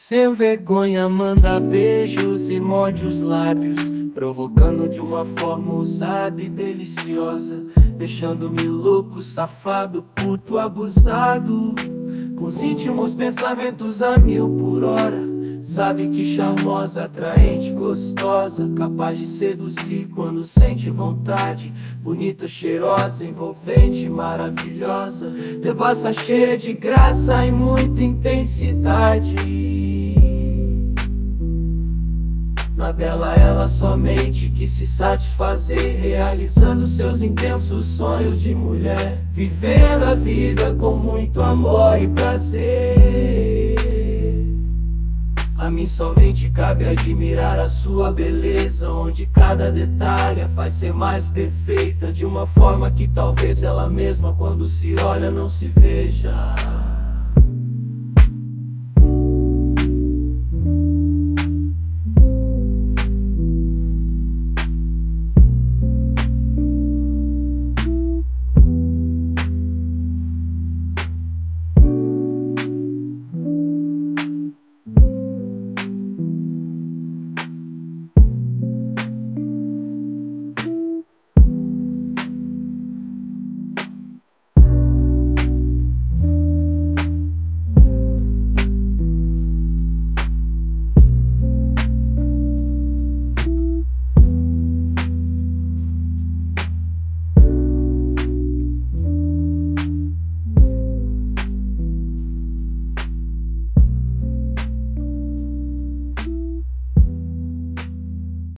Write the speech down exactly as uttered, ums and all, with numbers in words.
Sem vergonha manda beijos e morde os lábios, provocando de uma forma ousada e deliciosa, deixando-me louco, safado, puto, abusado, com os íntimos pensamentos a mil por hora. Sabe que charmosa, atraente, gostosa, capaz de seduzir quando sente vontade, bonita, cheirosa, envolvente, maravilhosa, devassa, cheia de graça e muita intensidade. Na dela ela somente quis se satisfazer, realizando seus intensos sonhos de mulher, vivendo a vida com muito amor e prazer. A mim somente cabe admirar a sua beleza, onde cada detalhe a faz ser mais perfeita, de uma forma que talvez ela mesma, quando se olha, não se veja.